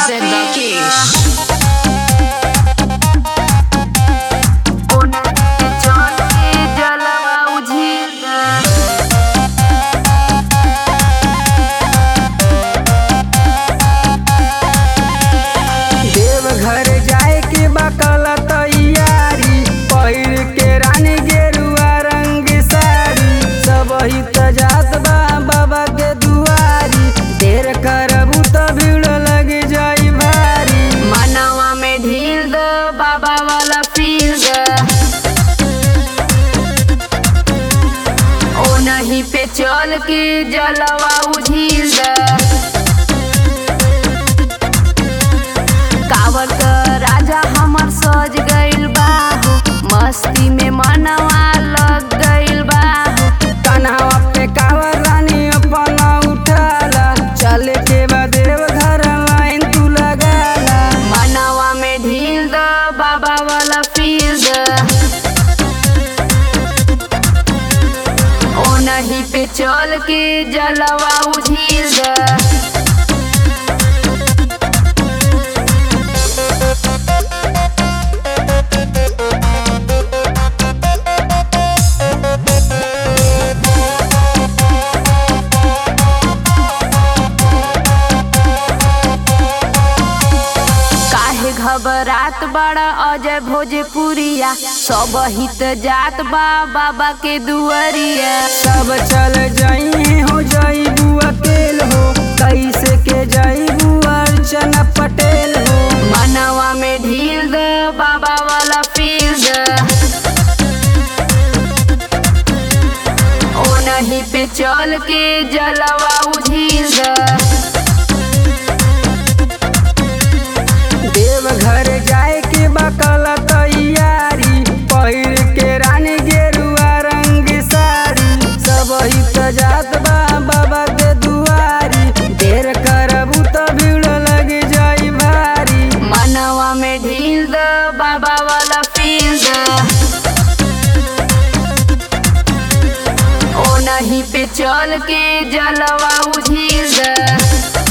DJ Rakesh. Deoghar जाए के बकल तैयारी पहिर के रानी गेरुआ रंग साड़ी सब ही तजात बा बाबा के दुआरी देर करबू त भीड़ लग जाई भारी मनवा में ढील द बाबा वाला फील द ओ नहीं पे चल के जलवा उझील द कावर का राजा हमर सज गइल बाहू मस्ती में मनवा लग गइल बाहू कन्हवा पे कावर रानी अपना उठाला चले के बाद देवघर लाइन तू लगाला मनवा में ढील द बाबा वाला फील द ओ नहीं पे चल के जलवा उझील द घबरात बड़ा अजय भोजपुरिया सब हित जात बा बाबा के दुआरिया सब चल जाई हो जाई बुआ तेल हो कैसे के जाई बुआ अर्चना पटेल हो मनवा में ढील द बाबा वाला फील द ओ नहीं पे चल के जलवा उझील द देवघर जाए के बकल तैयारी पहिर के रानी गेरुआ रंग साड़ी सब ही तजात बा बाबा के दुआरी देर करबू त भीड़ लग जाई भारी मनवा में ढील द बाबा वाला फील द ओ नहीं पे चल के जलवा उझील द